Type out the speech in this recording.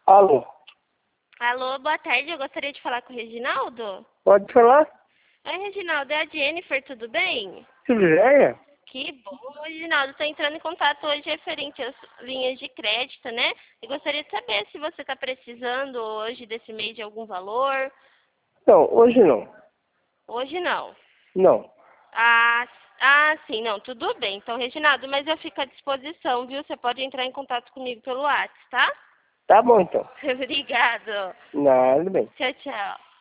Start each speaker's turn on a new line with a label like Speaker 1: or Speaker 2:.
Speaker 1: Alô,
Speaker 2: Alô, boa tarde. Eu gostaria de falar com o Reginaldo.
Speaker 1: pode falar?
Speaker 2: Oi, Reginaldo, é a Jennifer, tudo bem?
Speaker 1: Tudo bem?
Speaker 2: Que bom, Reginaldo. Estou entrando em contato hoje referente às linhas de crédito, né? Eu gostaria de saber se você está precisando hoje desse mês de algum valor.
Speaker 1: Não, hoje não.
Speaker 2: Hoje não.
Speaker 1: Não.
Speaker 2: Sim, não, tudo bem. Então, Reginaldo, mas eu fico à disposição, viu? Você pode entrar em contato comigo pelo WhatsApp, tá?
Speaker 1: Tá bom então.
Speaker 2: Obrigado.
Speaker 1: Nada bem.
Speaker 2: Tchau, tchau.